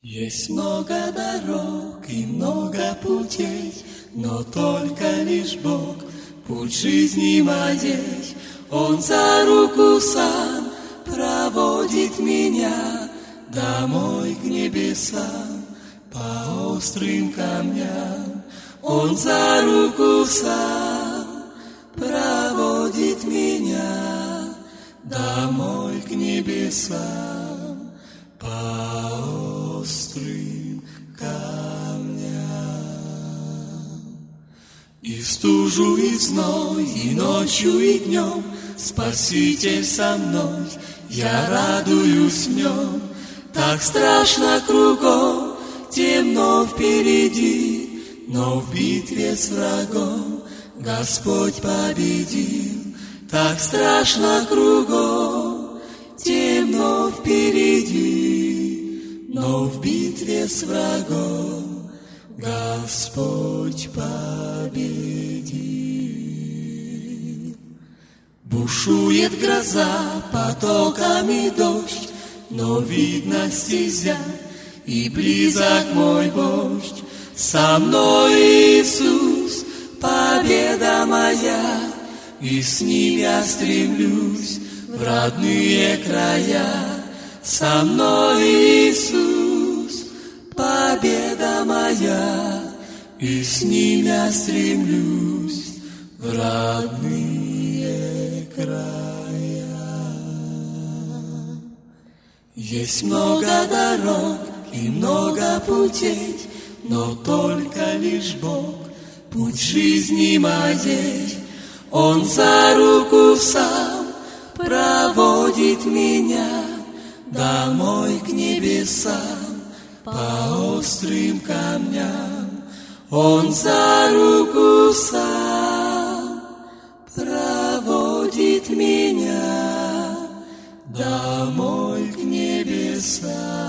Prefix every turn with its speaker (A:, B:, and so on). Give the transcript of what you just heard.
A: Есть много дорог и много путей, но только лишь Бог путь жизни моей. Он за руку сам проводит меня домой к небесам, по острым камням. Он за руку сам проводит меня домой к небесам, по острым камням. И в стужу, и в зной, и ночью, и днем Спаситель со мной, я радуюсь в нем. Так страшно кругом, темно впереди, но в битве с врагом Господь победил. Так страшно кругом, темно впереди, но в битве с врагом Господь победил. Бушует гроза, потоками дождь, но видно стезя, и близок мой вождь. Со мной Иисус, победа моя, и с ним я стремлюсь в родные края. Со мной Иисус, победа моя, и с ним я стремлюсь в родные края. Есть много дорог и много путей, но только лишь Бог путь жизни моей. Он за руку сам проводит меня домой к небесам, по острым камням. Он за руку сам проводит меня домой к небесам.